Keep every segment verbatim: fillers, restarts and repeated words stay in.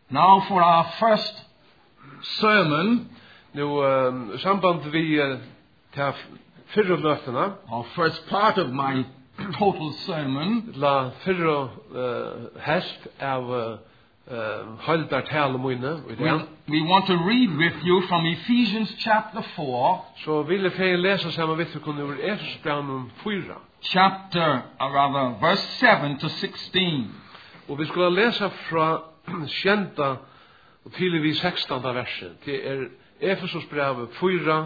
Now for our first sermon, Nu um, samband vi uh, ta fyrra løtena, or first part of my total sermon, la fyrra uh, hest av uh, uh, haldar tale mine, we, we want to read with you from Ephesians chapter four, så ville jeg lesa saman við ykkur ur Efesbrevet fyra. chapter, or rather, verse seven to sixteen. Og vi skulle lesa fra sjenta til vi sekstanda verset. Det er Efesosbrevet fyra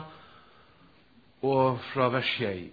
og fra vers sjei.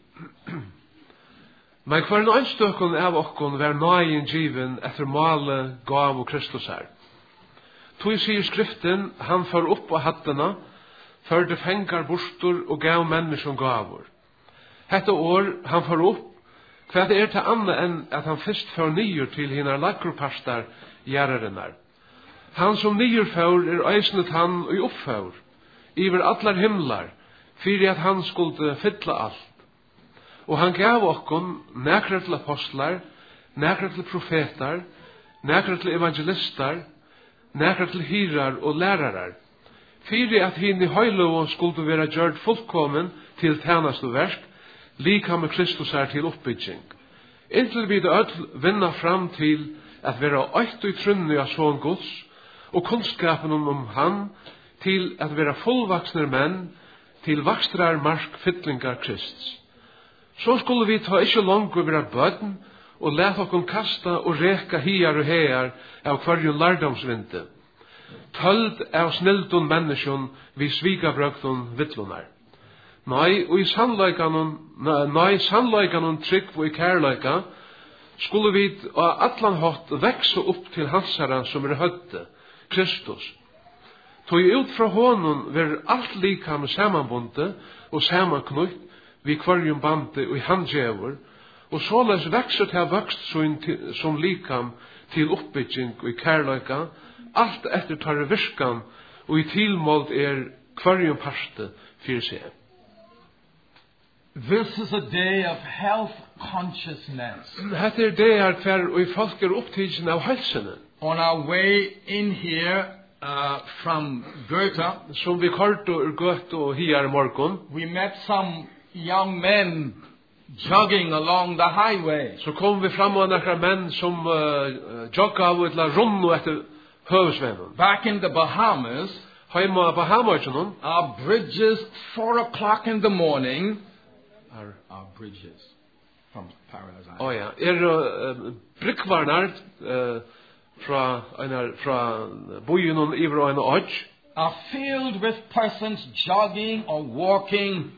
Men hver en ønstøkken av okkon vær nøyen given etter male gav og Kristus her. Tog sier skriften, han far opp av hattene, førde fengar bostor og gav mennesken gavor. Hette år, han far opp, hva det er til annet enn at han først får nyer til hinnar lakropastar gjerrarinnar. Han som nyer får er eisnet han og oppfår, iver allar himlar, fyrir at han skulle fylla alt. Og han gav okkon nekra til apostlar, nekra til profetar, nekra til evangelistar, nekra til hirar og lærarar, fyrir at hinn i høyloven skulle vera gjørt fullkommen til tænast og verk, lika med Kristus er til oppbygging. Inntil vi det ødel vinna fram til at vera øyt og trunni av sånn gods, og kunnskapen om han, til at vera fullvaksner menn, til vakstrar mark fytlingar Krists. Så skulle vi ta ikke langt å være bøden, og lete oss kasta og reka hiar og heiar av hverjun lærdomsvinte. Tøld av snildun menneskjon vi svigabrøktun vittlunar. Nei, og i sannleikanon, nei, sannleikanon trygg og i kærleika, skulle vi av atlan hatt vekse opp til hansara som er høtte, Kristus. Tog ut fra honom ver alt lika med samanbundet og samanknutt vi kvarjum bande og i handjevor, og såleis vekser til vokst som likam til oppbygging og i kærleika, alt etter tar virkan og i tilmåld er kvarjum parte fyrir seg. This is a day of health consciousness. Hette er det her hver og i folk er opptidsen av helsene. On our way in here uh, from Goethe, Som vi korto ur gøtt og hiar morgon, we met some young men jogging along the highway. så kom vi fram og nakra menn som uh, jogga av et la runno etter høvesvennen. Back in the Bahamas, Heima av Bahamasjonen, our bridges, four o'clock in the morning, er, our bridges from Paradise Island, oh ja, er uh, bryggvarnar uh, fra, einar, fra bojunon iver og en odj, are filled with persons jogging or walking,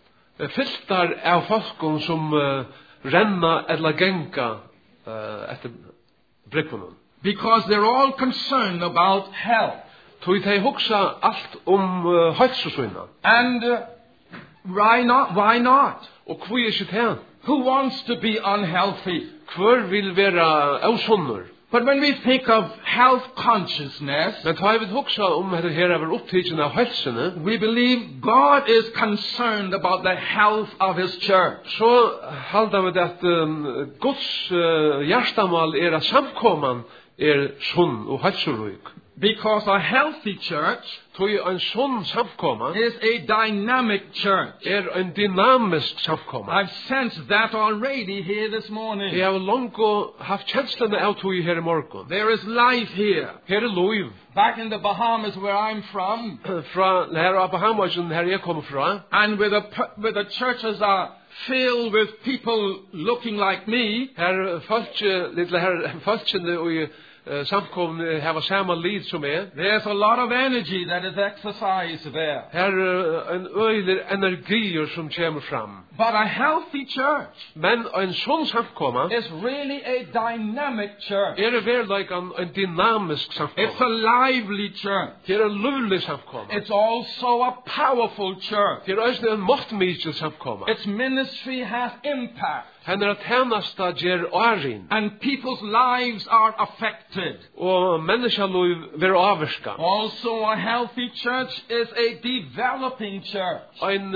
fyltar av folkon som uh, renna eller genga uh, etter bryggvarnon. because they're all concerned about health. Tog de hugsa alt om uh, helsusvinna. And uh, why not? Why not? Og hvor er ikke det? Who wants to be unhealthy? Hvor vil være avsunnur? But when we think of health consciousness, Men tar vi hugsa om dette her er opptidsen av helsene, we believe God is concerned about the health of His church. så halda vi det at um, Guds uh, hjertamal er at samkomman er sunn og helsurik. Because a healthy church Tog en sunn samkomman is a dynamic church. er en dynamisk samkomman. I've sensed that already here this morning. Jeg har langt haft kjenslene av tog her i morgen. There is life here. Her er loiv. Back in the Bahamas where I'm from, Fra her av Bahamasjonen her jeg kommer fra, and where the, where the churches are filled with people looking like me, her folk, litt her folkene og uh, samkomne hava samme lid som er. there's a lot of energy that is exercised there. Her uh, en øyler energier som kommer fram. But a healthy church Men en sånn samkomman is really a dynamic church. er det vel like en, en dynamisk It's samkomman. a lively church. Det er en livlig samkomman. It's also a powerful church. Det er også en måttmykjel samkomman. Its ministry has impact. Henne er tjenesta ger årin. And people's lives are affected. Og menneskeliv ver avvirska. Also, a healthy church is a developing church. Ein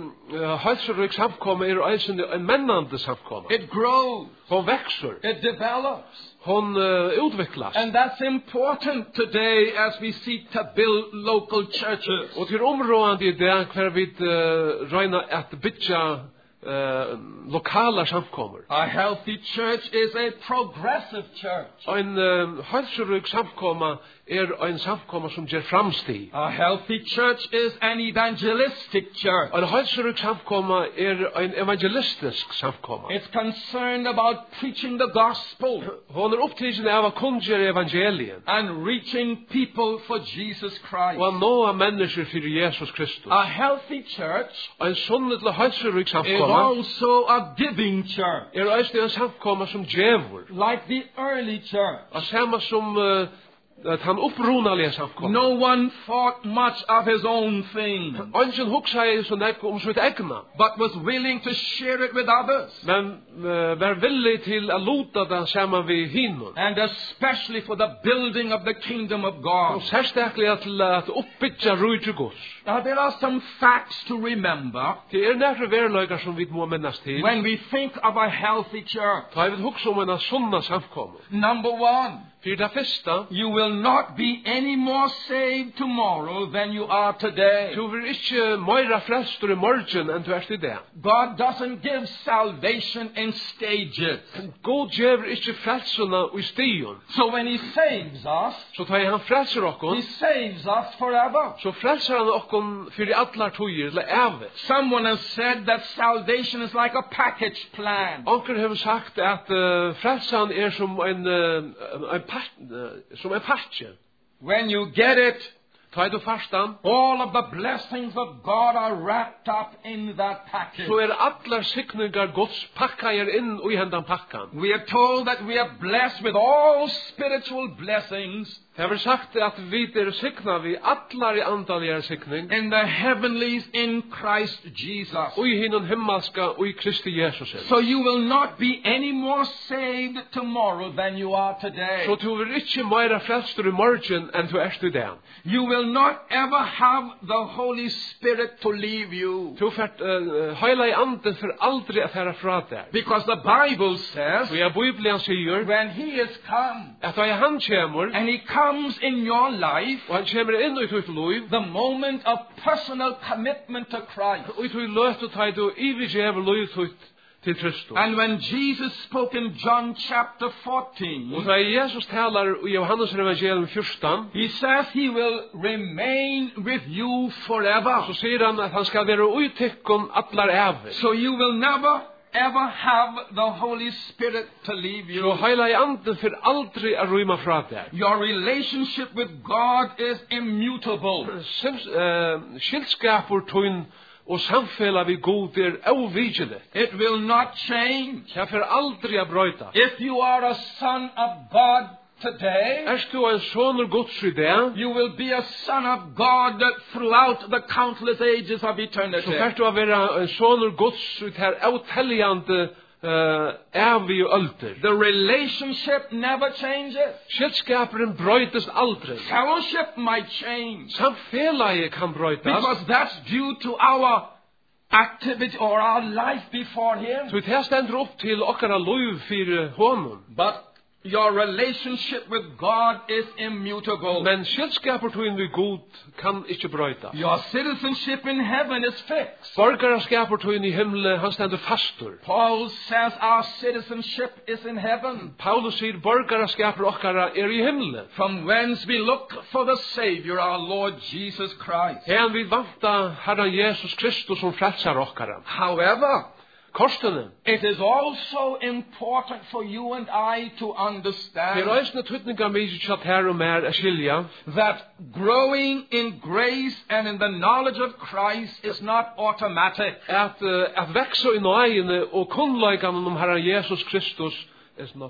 halsrøk samkomma er eisen en mennande samkomma. It grows. Hon växer. It develops. Hon uh, utvecklas. And that's important today as we seek to build local churches. Og til områdene i det hver vi uh, røyna at bytja uh, lokala samkommer. A healthy church is a progressive church. Ein uh, halsrøk samkomma er ein samkomma som ger framstig. A healthy church is an evangelistic church. Ein halsrøk samkomma er ein evangelistisk samkomma. It's concerned about preaching the gospel. Hon er upptidsen av kunnger evangelien. And reaching people for Jesus Christ. Og nå mennesker for Jesus Kristus. A healthy church Ein sunnelig halsrøk is samkomma also a giving church. er eisne en samkomma som djevor. Like the early church. Og sama som uh, at han upprunaliga samkomma. No one thought much of his own thing, Ingen hugsaði så nek om sitt egna, but was willing to share it with others. men uh, var villig til að luta það saman við hinum. And especially for the building of the kingdom of Og God. sérstaklega til at uppbyggja rúið Guds. Now there are some facts to remember Det er nekru veruleikar som við må minnast til. when we think of a healthy church. Ta við hugsa um eina sunna samkommu. Number one, Fyrir það fyrsta, you will not be any more saved tomorrow than you are today. du vil ikkje meira frelstur i morgen enn du erst i dag. God doesn't give salvation in stages. God gjevur ikkje frelsuna i stigun. So when he saves us, Så tar han frelser he okkon, saves us forever. så frelser han okkon fyrir allar tøyer til evig. Someone has said that salvation is like a package plan. Onkel hefur sagt at uh, frelsan er som en, uh, en, pat, uh, som en patje. When you get it, Ta du fastan, all of the blessings of God are wrapped up in that package. så er allar sikningar Guds pakkajer inn i hendan pakkan. We are told that we are blessed with all spiritual blessings Det har sagt at vi er sikna vi allar i andaligar sikning, in the heavenlies in Christ Jesus. og i hinnan himmelska og i Kristi Jesus. So you will not be any more saved tomorrow than you are today. Så du vil ikkje meira frelstur i morgen enn du erst i dag. You will not ever have the Holy Spirit to leave you. Du fært uh, heila i anden for aldri at herra fra der. Because the Bible says, Og jeg Bibelen sier when he is come, at da han kjemur, and he comes in your life, og han kjemur inn i tutt liv, the moment of personal commitment to Christ. og i tutt løt og taid og ivigjever liv tutt til Kristus. And when Jesus spoke in John chapter fourteen, Og da Jesus talar i Johannes evangelium fjortan, he says he will remain with you forever. så sier han at han skal være uitikkun allar evig. So you will never ever have the Holy Spirit to leave Så you. heila i anden for aldri a røyma fra der. Your relationship with God is immutable. Sims, uh, skilskapur tøyn og samfela vi god er avvigelig. It will not change. Det for aldri a brøyta. If you are a son of God today, Erst du en sonur Guds i det, you will be a son of God throughout the countless ages of så eternity. fært du a vera en sonur Guds ut her avtelljande uh, evig og ölder. The relationship never changes. Skilskaperen brøytast aldri. Fellowship might change Samfelagi kan brøytast. because that's due to our activity or our life before him. Så det stendur upp til okkara liv fyrir honum. But your relationship with God is immutable. Men skilskapur tøyn vi god kan ikkje brøyta. Your citizenship in heaven is fixed. Borgaraskapur tøyn i himle, han stendur fastur. Paul says our citizenship is in heaven, Paulus sier borgaraskapur okkara er i himle. from whence we look for the Savior, our Lord Jesus Christ. Her vi vanta Herren Jesus Kristus som frelsar okkara. However, Korstene, it is also important for you and I to det er understand eisne tøytninga mykje kjatt her og mer a skilja, that growing in grace and in the knowledge of Christ is not automatic. at, uh, at veksa i nøyene og kunnleikan om Herren Jesus Kristus is not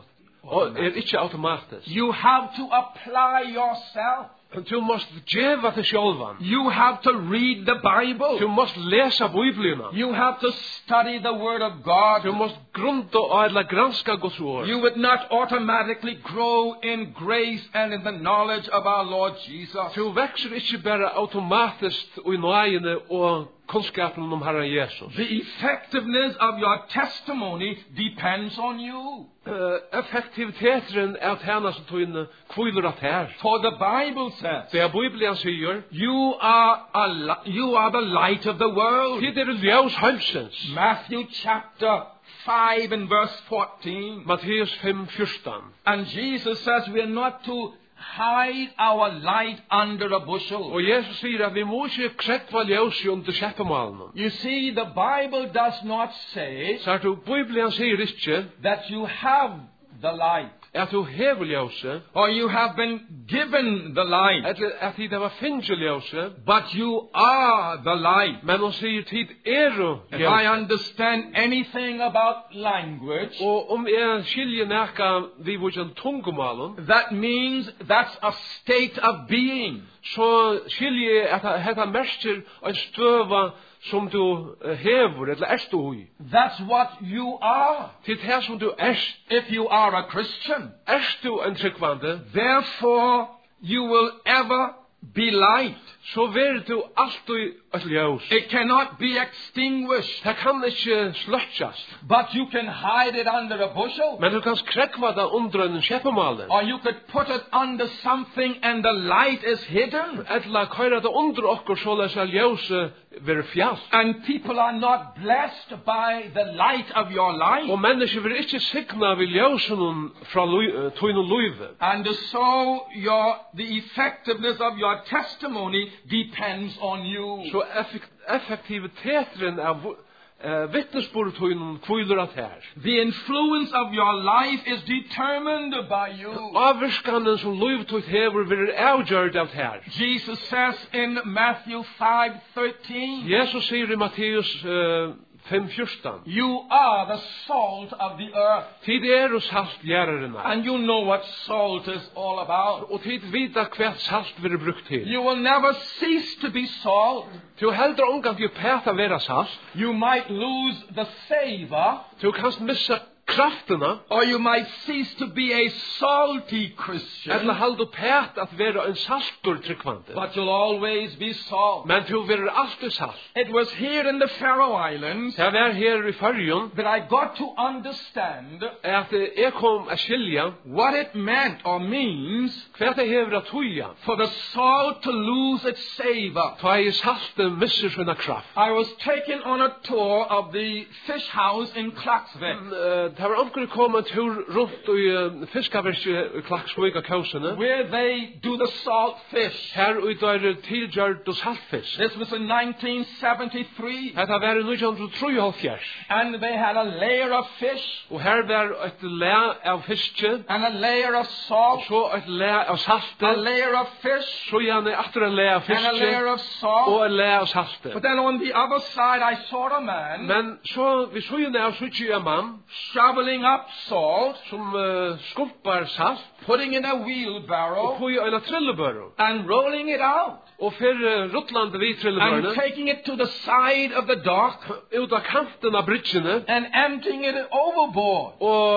Og er automatic. ikke automatisk. You have to apply yourself. Du måst djeva til sjálvan. You have to read the Bible. Du måst lesa Biblina. You have to study the Word of God. Du måst grunda og eller granska Guds ord. You would not automatically grow in grace and in the knowledge of our Lord Jesus. Du vekser ikke bare automatisk og i nøyene og kunskapen om Herren Jesus. The effectiveness of your testimony depends on you. Uh, effektiviteten er at henne som tøyne kviler at her. For the Bible says, Det er Bibelen sier, you are a li- you are the light of the world. det er ljós heimsens. Matthew chapter five and verse fourteen. Matteus fem fjorton. And Jesus says we are not to hide our light under a bushel. Og Jesus sier at vi må ikke krekva ljós under kjeppemalen. You see, the Bible does not say Så er du, Bibelen sier ikke that you have the light, at du hever ljóset, or you have been given the light, eller at tid det var finnje ljóset, but you are the light. men hun sier tid eru If I ljóset. understand anything about language, Og om jeg skiljer nekka vi vujjan tungumalen, that means that's a state of being. så skiljer jeg at hetta merker en støva som du hever, eller erst du i. That's what you are. Til det som du erst, If you are a Christian, erst du en tryggvande, therefore you will ever be light. så ver du alltid et ljós. It cannot be extinguished, Det kan ikke sløtjast, but you can hide it under a bushel, men du kan skrekva det under en kjeppemalen. or you could put it under something and the light is hidden, Etla køyra det under okkur såleis at ljóset ver fjall. and people are not blessed by the light of your life. Og mennesker vil ikke signa vi ljósunum fra tøynum luive. And so your the effectiveness of your testimony depends on you. Så effekt- effektiviteten av uh, vittnesbord tøynum kviler at her. The influence of your life is determined by you. Avvirskanen som luiv tøyt hever vil avgjørt av her. Jesus says in Matthew five thirteen, Jesus sier i Matteus uh, fem fjorton. you are the salt of the earth. Tid er og salt gjerarina. And you know what salt is all about. Og tid vita hvert salt vil brukt til. You will never cease to be salt. Du heldur ongan til pæta vera salt. You might lose the savor, Du kanst missa kraftina, or you might cease to be a salty Christian, eller haldu pæt at vera en saltur tryggvandi. but you'll always be salt. Men du verer alltid salt. It was here in the Faroe Islands Det var her i Fyrjun that I got to understand at jeg kom a skilja what it meant or means hva det hever at tuja. for the salt to lose its savor. Ta i salte misser sina kraft. I was taken on a tour of the fish house in Klaksvik, Det var omkring kom en tur rundt i fiskaversi i Klaksvika kausene. where they do the salt fish. Her ui der tilgjørt og saltfisk. This was in nineteen seventy-three, Hetta var i nítjan trýoghálvfjerðs. and they had a layer of fish Og her var et læ av fiske, and a layer of salt, så et læ av a salte, layer of fish så gjerne etter en læ av and a layer fiske, of salt. og en læ av salte. But then on the other side I saw a man Men så, vi så jo nær, så ikke en mann, shoveling up salt, som uh, skumpar salt, putting in a og wheelbarrow på i en trillebøro, and rolling it out og fyrir uh, ruttlande vid and trillebørene, taking it to the side of the dock ut av kanten av bridgene, and emptying it overboard.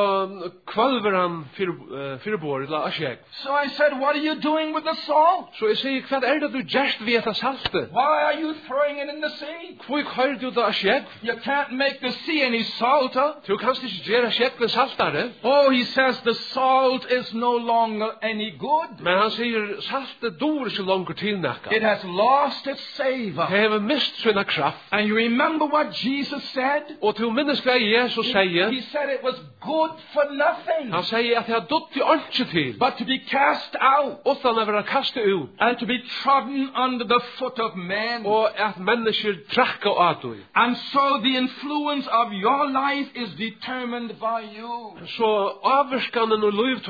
og kvalver han fyrir, uh, fyrir bor, eller asjeg. So I said, what are you doing with the salt? Så jeg sier, hva er det du gjerst ved etter saltet? Why are you throwing it in the sea? Hvor kører du da asjeg? You can't make the sea any salter. Du kanst ikke gjøre sjekven saltare. Oh, he says the salt is no longer any good. Men han sier, saltet dår ikke langer til nekka. It has lost its savor. Det har mist sina kraft. And you remember what Jesus said? Og til minnes hva Jesus sier, He said it was good for nothing, han sier at det har dødt til ønske til, but to be cast out utan å være kastet ut, and to be trodden under the foot of men. og at mennesker trakka av du. And so the influence of your life is determined by you. Så avvirskanen og livtøyt hever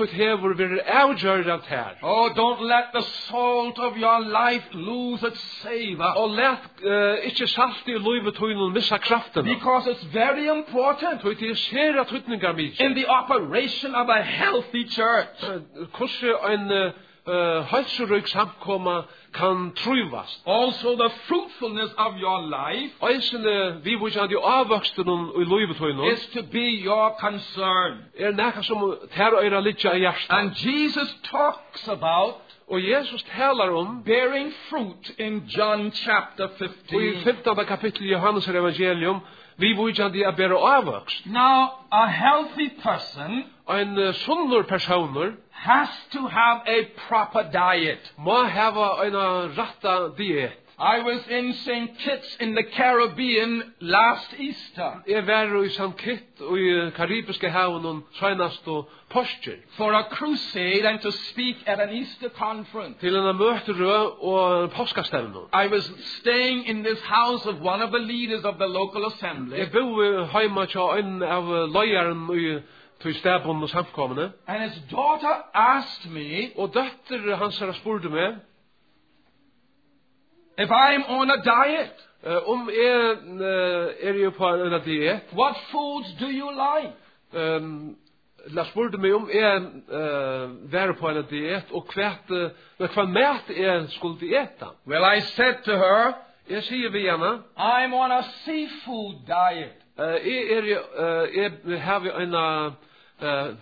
lever vill avgöra allt här. Oh, don't let the salt of your life lose its savor. Och lät uh, inte salt i livet höjnen missa kraften. Because it's very important Så det är sera tutningar mycket. in the operation of a healthy church. Kurse en uh, hälsorik samkomma kan truvas. Also the fruitfulness of your life Eisen vi vill ju avväxten i livet höjnen. is to be your concern. Er näka som tär öra litja i hjärsta. And Jesus talks about Och Jesus talar om bearing fruit in John chapter och i fifteen. femtonde kapitel i Johannes evangelium vi vill ju att bära avväxt. Now, a healthy person En uh, sunnor personer has to have a proper diet. må hava en rätta diet. I was in Saint Kitts in the Caribbean last Easter Jeg var i Saint Kitts og i Karibiske haven senast og påsker for a crusade and to speak at an Easter conference. til en møterø og påskastevne. I was staying in this house of one of the leaders of the local assembly, Jeg bo heima til en av løyeren i til stabon og samkomne, and his daughter asked me og døtter hans har spurte meg if I'm on a diet, uh, om jeg uh, er jo på en diet. what foods do you like? Um, La spurte meg om jeg uh, var på en diet og kvært uh, hva mat jeg skulle ete. Well, I said to her, Jeg sier vi henne, I'm on a seafood diet. uh, jeg er jo, uh, jeg har jo en uh,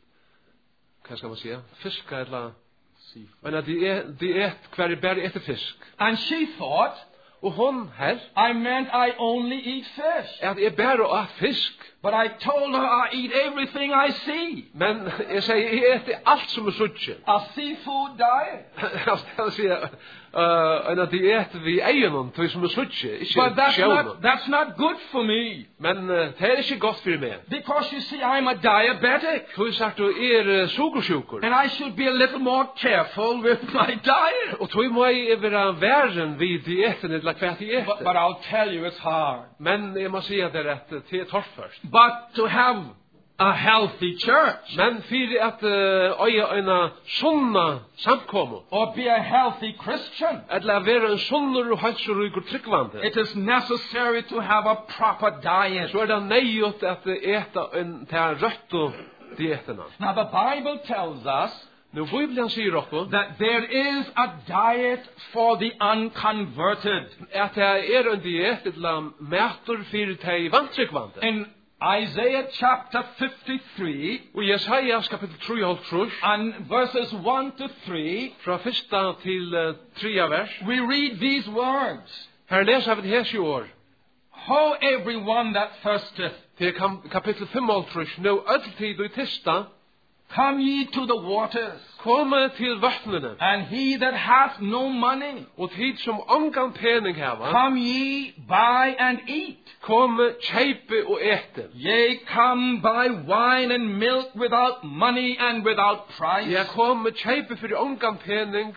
hva skal man si, fisk eller en diet, diet hver jeg bare etter fisk. And she thought Og hon her, I meant I only eat fish. at jeg bare åt fisk. But I told her I eat everything I see. Men jeg sier, jeg eter alt som er suttje. A seafood diet. Jeg sier, uh, en diet vi eier noen, til som er suttje, ikke But that's sjøvn. not, that's not good for me. Men uh, det er ikke godt for meg. Because you see, I'm a diabetic. Du har sagt, du er uh, sugersjuker. And I should be a little more careful with my diet. Og du må jeg være væren vid dieten, eller hva jeg But, eter. but I'll tell you, it's hard. Men jeg må si at det er at det er tørt først. But to have a healthy church Men for at uh, øye en sunna samkomme, or be a healthy Christian, eller være en sunnere og helseryker tryggvande, it is necessary to have a proper diet. så er det nøyot at eta en til rødt dietene. Now the Bible tells us Nå Bibelen sier okko that there is a diet for the unconverted. at det er en diet til mæter for de vantryggvande. In Isaiah chapter fifty-three Og Jesajas kapitel tre and verses one to three, fra fyrsta til uh, trea vers, we read these words. her leser vi det hese år, Ho, everyone that thirsteth, til kam- kapitel fem, nå ölltid og i tista, come ye to the waters, komme til vattnene, and he that hath no money, og tid som ongan pening hava, come ye buy and eat. komme kjeipe og ete. Yea, come buy wine and milk without money and without price. Ja, komme kjeipe for ongan pening.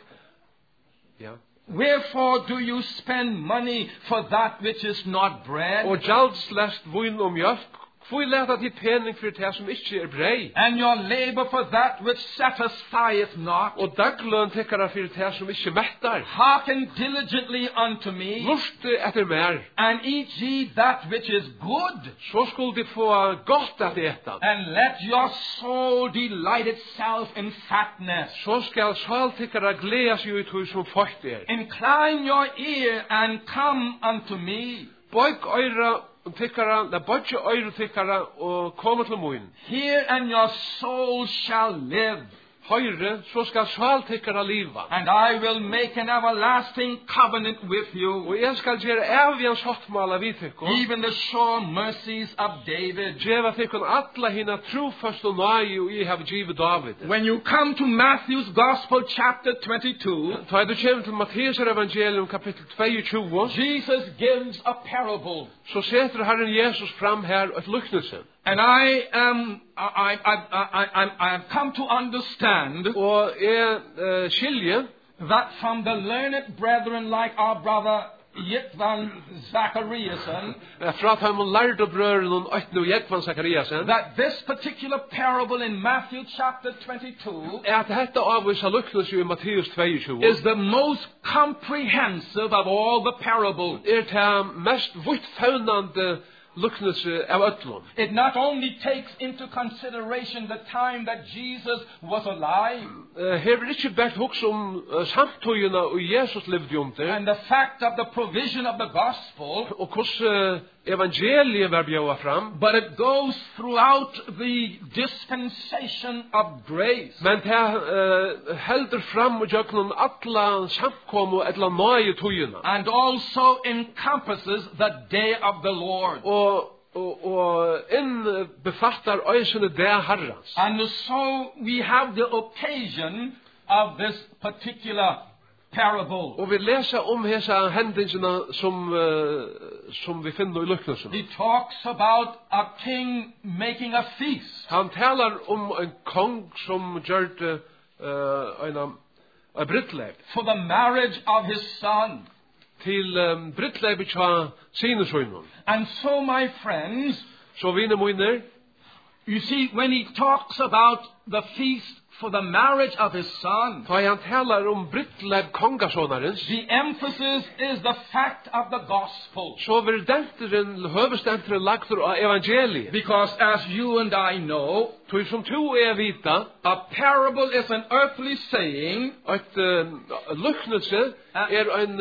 Ja. Wherefore do you spend money for that which is not bread, Og gjaldslest vun og mjölk, hvor leta til pening for det som ikke er brei. and your labor for that which satisfieth not? Og dagløn tekkara for det som ikke mettar. Hearken diligently unto me, Luste etter mer, and eat ye that which is good, så skulle de få godt at eta. and let your soul delight itself in fatness. Så skal sal tekkara gledas jo i tog som fort er. Incline your ear and come unto me. Bøyk øyra tekkara, la bøyke øyra tekkara og komme til moin. Hear, and your soul shall live. Høyre, så skal sal tekkara liva. And I will make an everlasting covenant with you, Og jeg skal gjøre evigans hottmala vid tekkon. even the sure mercies of David. Gjeva tekkon alla hina trofast og nøye og jeg har givet David. When you come to Matthew's Gospel, chapter twenty-two, Ta du kjem til Matteus evangelium kapitel tjueto, Jesus gives a parable. så setter Herren Jesus fram her et lyknelse. And I am, I, I, I, I, I have come to understand Og jeg uh, skilje that from the learned brethren like our brother Jekvan Zachariasen Fra at han lærte brøren og øytne og Jekvan Zachariasen, that this particular parable in Matthew chapter twenty-two er at dette avvisa luknes jo i Matteus tjueogtjúgu, is the most comprehensive of all the parables. er det mest vittfaunande luknes av ötlun. It not only takes into consideration the time that Jesus was alive Uh, her vil ikke bare hugsa om uh, samtøyina og Jesus levde under, and the fact of the provision of the gospel, og hvordan uh, evangeliet var bjøa fram, but it goes throughout the dispensation of grace. men det uh, helder fram og jøknum alla samkomu etla nøye tøyina. And also encompasses the day of the Lord. Og og og inn befattar øysene der Herrans. And so we have the occasion of this particular parable. Og vi leser om hesa hendingene som uh, som vi finner i luknesen. He talks about a king making a feast. Han talar om en kong som gjørte uh, en en brittlev For the marriage of his son. til um, brittlevet tja sine søgnen. And so, my friends, Så vine moiner, you see, when he talks about the feast for the marriage of his son, da han talar om brittlev kongasonarens, the emphasis is the fact of the gospel. så vil denteren, høvestenteren lagtur av evangeliet. Because as you and I know, Tog som to er vita, a parable is an earthly saying at uh, luknelse er en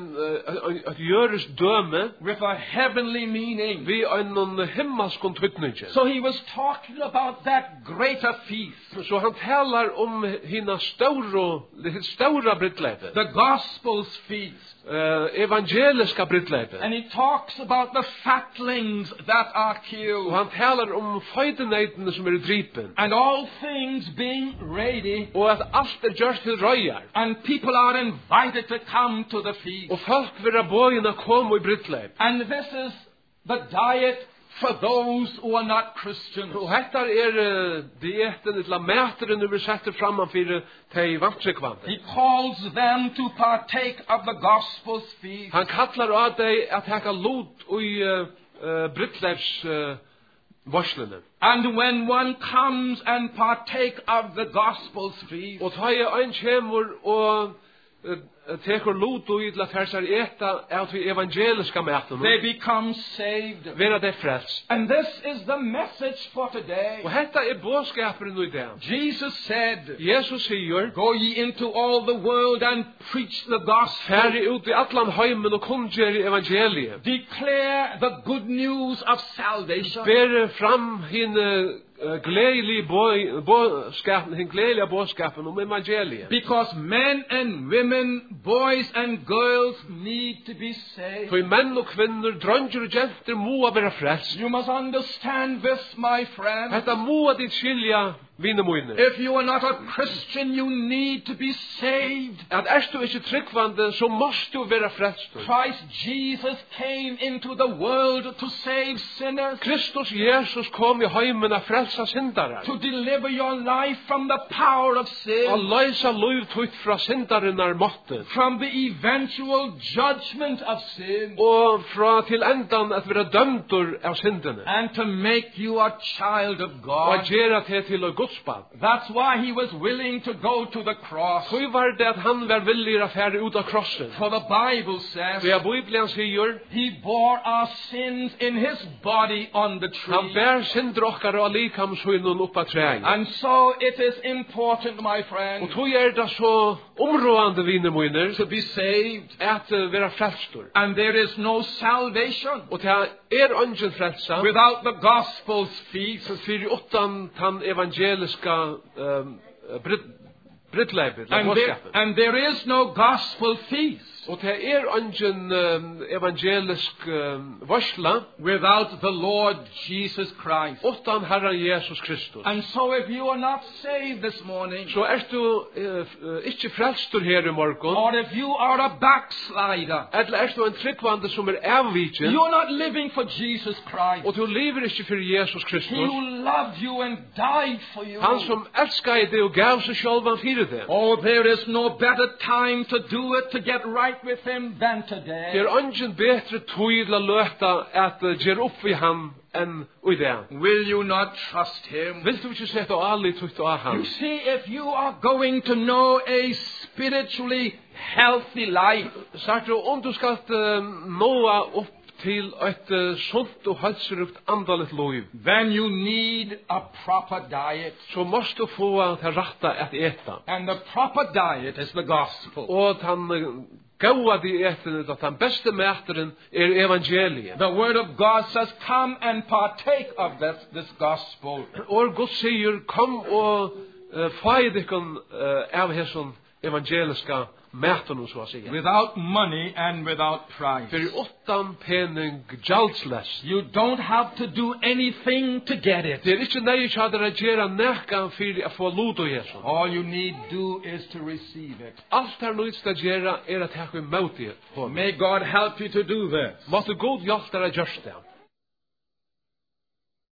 uh, at gjøres døme with a heavenly meaning. vi en himmelskon tøtninge. So he was talking about that greater feast, Så han talar om hina stora, det stora brittlevet, the gospel's feast. uh, evangeliska brittlevet. And he talks about the fatlings that are Og killed. han talar om feidenheitene som er dripen. And all things being ready. Og at alt er gjørt til røyar. And people are invited to come to the feast. Og folk vil ha bøyene komme i brittlev. And this is the diet for those who are not Christians. Og hetta er uh, dieten, etla mæteren vi setter framman fyrir tei vantrekvande. He calls them to partake of the gospel's feast. Han kallar av deg at hekka lot i uh, uh, brittlevs uh, varslene. And when one comes and partake of the gospel's feast, Og ta er ein kjemur og uh, tekur lot i til at her ser eta av de evangeliska they mætene. become saved. Vera det frels. And this is the message for today. Og hetta er bådskaperen i dag. Jesus said, Jesus sier, go ye into all the world and preach the gospel. færre ut i atlan heimen og kunngjør i evangeliet. Declare the good news of salvation. Bere fram hine uh, gledelige bådskapen, hin gledelige bådskapen om evangeliet. Because men and women, boys and girls need to be saved. For menn og kvinner, drønger og jenter må være frelst. You must understand this, my friend. Hetta må dit skilja vine moiner. If you are not a Christian, you need to be saved. At erst du ikke tryggvande, så måst du være frelst. Christ Jesus came into the world to save sinners, Kristus Jesus kom i heimen a frelsa syndarar. to deliver your life from the power of A sin, løysa luiv tutt fra syndarinnar måtte. from the eventual judgment of sin, Og fra til endan at vera dømdur av syndene. and to make you a child of Og God. gjerra til til og gudsbad. That's why he was willing to go to the cross. Så var det at han var villig å fære ut av krossen. For the Bible says Så jeg Bibelen sier, he bore our sins in his body on the han tree. bær synder okkar og likamshunnen opp av treet. And so it is important, my Og friend, tog er det så områdende vine moiner, to be saved. at uh, vera frelstur. And there is no salvation Og til er ungen frelsa, without the gospel's feast. fyrir åttan tan evangeliska um, brittleipet, And there, and there is no gospel feast Og til er ungen um, evangelisk um, varsla, without the Lord Jesus Christ. åttan Herren Jesus Kristus. And so if you are not saved this morning, Så er du uh, ikke frelstur her i morgon, or if you are a backslider, eller er du en tryggvande som er avvikjen, you're not living for Jesus Christ. og du lever ikke for Jesus He Kristus, who loved you and died for you. han som elskar deg og gav seg sjálvan fyrir det. Oh, there is no better time to do it, to get right right with him than Det today. er ungen betre tøyla løta at ger upp vi han enn ui det. Will you not trust him? Vil du ikke sette alle tukt av You han? see, if you are going to know a spiritually healthy life, Sagt du, om du skal uh, nå opp til et uh, sunt og halsrukt andalet loiv, then you need a proper diet. så måst du få til ratta at eta. And the proper diet is the gospel. Og han uh, gaua de etene, at han beste mæteren er evangeliet. The word of God says, come and partake of this, this gospel. Og Gud sier, kom og uh, feid ikon uh, av hesson evangeliska mætene, så å si. Without money and without price. For åttan pening gjaldsles. You don't have to do anything to get it. Det er ikke nøye ikke hadde reagera nekka fyrir a få ludo hesson. All you need do is to receive it. Alt her nøyt skal gjera er at hekka imot det. May God help you to do this. Måtte god hjelp dere gjørst det.